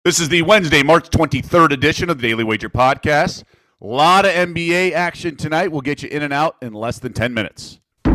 This is the Wednesday, March 23rd edition of the Daily Wager Podcast. A lot of NBA action tonight. We'll get you in and out in less than 10 minutes.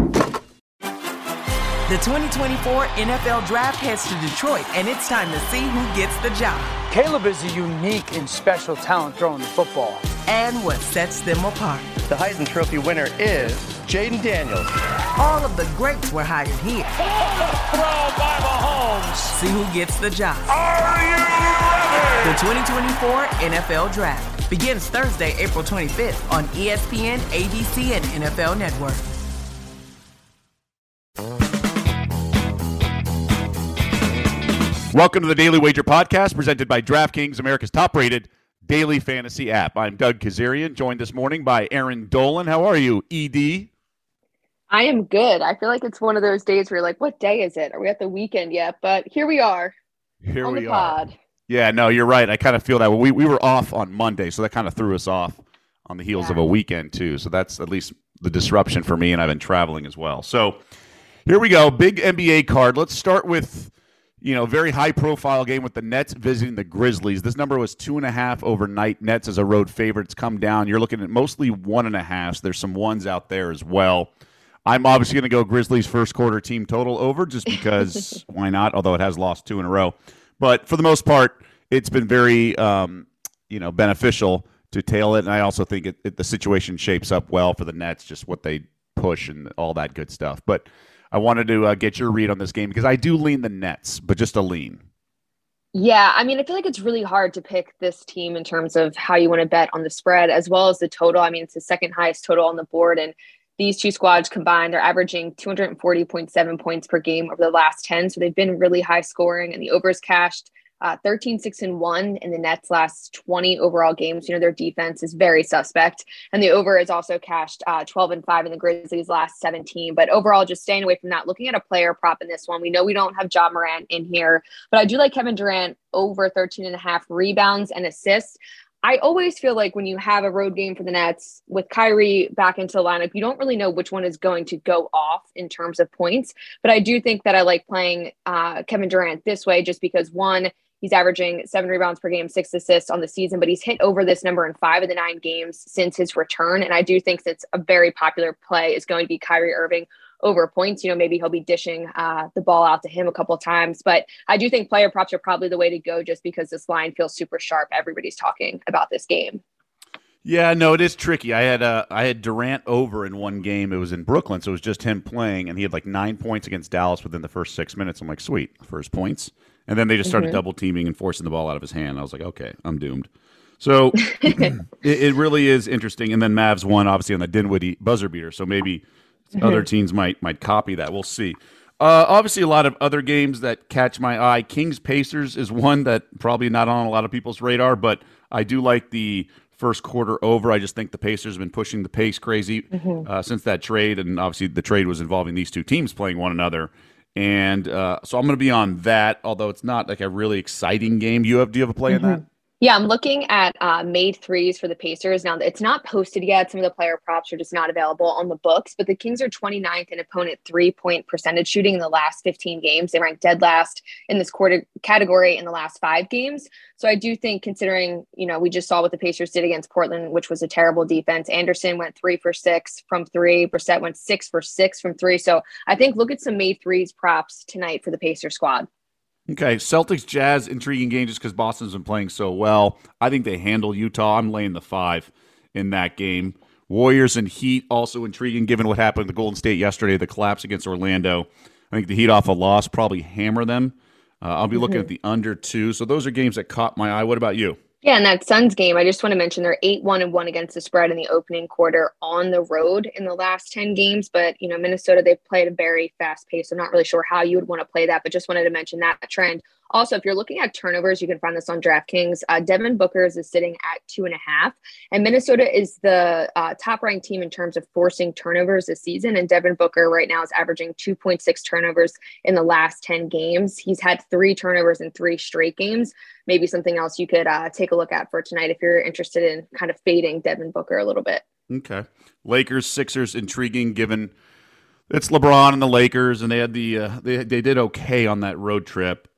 The 2024 NFL Draft heads to Detroit, and it's time to see who gets the job. Caleb is a unique and special talent throwing the football. And what sets them apart. The Heisman Trophy winner is Jaden Daniels. All of the greats were hired here. Throw by Mahomes. See who gets the job. Are you ready? The 2024 NFL Draft begins Thursday, April 25th on ESPN, ABC, and NFL Network. Welcome to the Daily Wager Podcast, presented by DraftKings, America's top-rated daily fantasy app. I'm Doug Kazarian, joined this morning by Aaron Dolan. How are you, ED? I am good. I feel like it's one of those days where you're like, what day is it? Are we at the weekend yet? But here we are. Here on we the are. pod. Yeah, no, you're right. I kind of feel that. We were off on Monday, so that kind of threw us off on the heels of a weekend, too. So that's at least the disruption for me, and I've been traveling as well. So here we go. Big NBA card. Let's start with, very high-profile game with the Nets visiting the Grizzlies. This number was 2.5 overnight. Nets as a road favorite. It's come down. You're looking at mostly 1.5. There's some ones out there as well. I'm obviously going to go Grizzlies first quarter team total over just because why not, although it has lost 2 in a row. But for the most part, it's been very beneficial to tail it, and I also think the situation shapes up well for the Nets, just what they push and all that good stuff. But I wanted to get your read on this game because I do lean the Nets, but just a lean. Yeah, I mean, I feel like it's really hard to pick this team in terms of how you want to bet on the spread as well as the total. I mean, it's the second highest total on the board, and these two squads combined, they're averaging 240.7 points per game over the last 10. So they've been really high scoring, and the overs cashed 13-6-1 in the Nets' last 20 overall games. Their defense is very suspect. And the over is also cashed 12-5 in the Grizzlies' last 17. But overall, just staying away from that. Looking at a player prop in this one, we know we don't have Ja Morant in here, but I do like Kevin Durant over 13.5 rebounds and assists. I always feel like when you have a road game for the Nets with Kyrie back into the lineup, you don't really know which one is going to go off in terms of points. But I do think that I like playing Kevin Durant this way just because, one, he's averaging 7 rebounds per game, 6 assists on the season, but he's hit over this number in 5 of the 9 games since his return. And I do think that's a very popular play is going to be Kyrie Irving over points. Maybe he'll be dishing the ball out to him a couple of times, but I do think player props are probably the way to go just because this line feels super sharp. Everybody's talking about this game. Yeah, no, it is tricky. I had Durant over in one game. It was in Brooklyn, so it was just him playing, and he had like 9 points against Dallas within the first 6 minutes. I'm like, sweet, first points. And then they just started double teaming and forcing the ball out of his hand. I was like, okay, I'm doomed. So it really is interesting. And then Mavs won, obviously, on the Dinwiddie buzzer beater. So maybe other teams might copy that. We'll see. Obviously, a lot of other games that catch my eye. Kings-Pacers is one that probably not on a lot of people's radar, but I do like the first quarter over. I just think the Pacers have been pushing the pace crazy since that trade, and obviously the trade was involving these two teams playing one another. And so I'm going to be on that, although it's not like a really exciting game. Do you have a play in that? Yeah, I'm looking at made threes for the Pacers. Now, it's not posted yet. Some of the player props are just not available on the books, but the Kings are 29th in opponent three-point percentage shooting in the last 15 games. They rank dead last in this category in the last 5 games. So I do think considering, we just saw what the Pacers did against Portland, which was a terrible defense. Anderson went 3 for 6 from 3. Brissett went 6 for 6 from 3. So I think look at some made threes props tonight for the Pacer squad. Okay, Celtics Jazz, intriguing game just because Boston's been playing so well. I think they handle Utah. I'm laying the 5 in that game. Warriors and Heat, also intriguing given what happened to Golden State yesterday, the collapse against Orlando. I think the Heat off a loss probably hammer them. I'll be looking at the under 2. So those are games that caught my eye. What about you? Yeah, and that Suns game, I just want to mention they're 8-1-1 against the spread in the opening quarter on the road in the last 10 games. But, Minnesota, they've played a very fast pace. I'm not really sure how you would want to play that, but just wanted to mention that trend. Also, if you're looking at turnovers, you can find this on DraftKings. Devin Booker is sitting at 2.5, and Minnesota is the top-ranked team in terms of forcing turnovers this season. And Devin Booker right now is averaging 2.6 turnovers in the last 10 games. He's had 3 turnovers in 3 straight games. Maybe something else you could take a look at for tonight if you're interested in kind of fading Devin Booker a little bit. Okay, Lakers, Sixers, intriguing given it's LeBron and the Lakers, and they had they did okay on that road trip.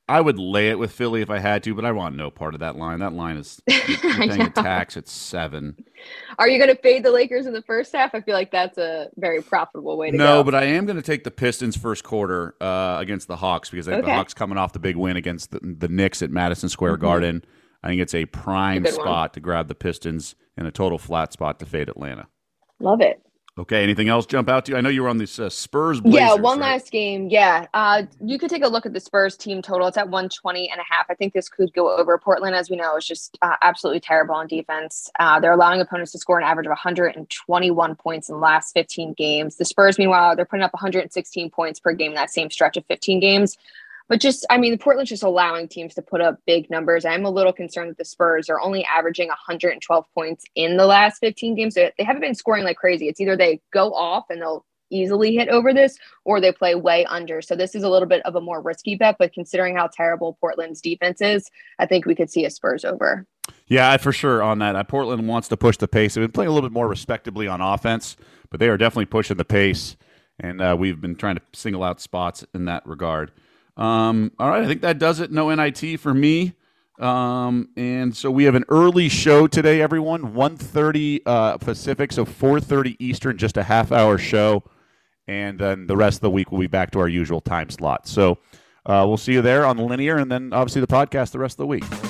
I would lay it with Philly if I had to, but I want no part of that line. That line is paying a tax at 7. Are you going to fade the Lakers in the first half? I feel like that's a very profitable way to go. No, but I am going to take the Pistons first quarter against the Hawks because I think the Hawks coming off the big win against the Knicks at Madison Square Garden. I think it's a prime spot to grab the Pistons and a total flat spot to fade Atlanta. Love it. Okay, anything else jump out to you? I know you were on this Spurs Blazers. Yeah, one right? last game. Yeah, you could take a look at the Spurs team total. It's at 120.5. I think this could go over. Portland, as we know, is just absolutely terrible on defense. They're allowing opponents to score an average of 121 points in the last 15 games. The Spurs, meanwhile, they're putting up 116 points per game in that same stretch of 15 games. But Portland's just allowing teams to put up big numbers. I'm a little concerned that the Spurs are only averaging 112 points in the last 15 games. So they haven't been scoring like crazy. It's either they go off and they'll easily hit over this, or they play way under. So this is a little bit of a more risky bet, but considering how terrible Portland's defense is, I think we could see a Spurs over. Yeah, for sure on that. Portland wants to push the pace. They've been playing a little bit more respectably on offense, but they are definitely pushing the pace, and we've been trying to single out spots in that regard. All right, I think that does it. No NIT for me. And so we have an early show today, everyone, 1:30 Pacific, so 4:30 Eastern, just a half-hour show. And then the rest of the week we'll be back to our usual time slot. So we'll see you there on the linear, and then obviously the podcast the rest of the week.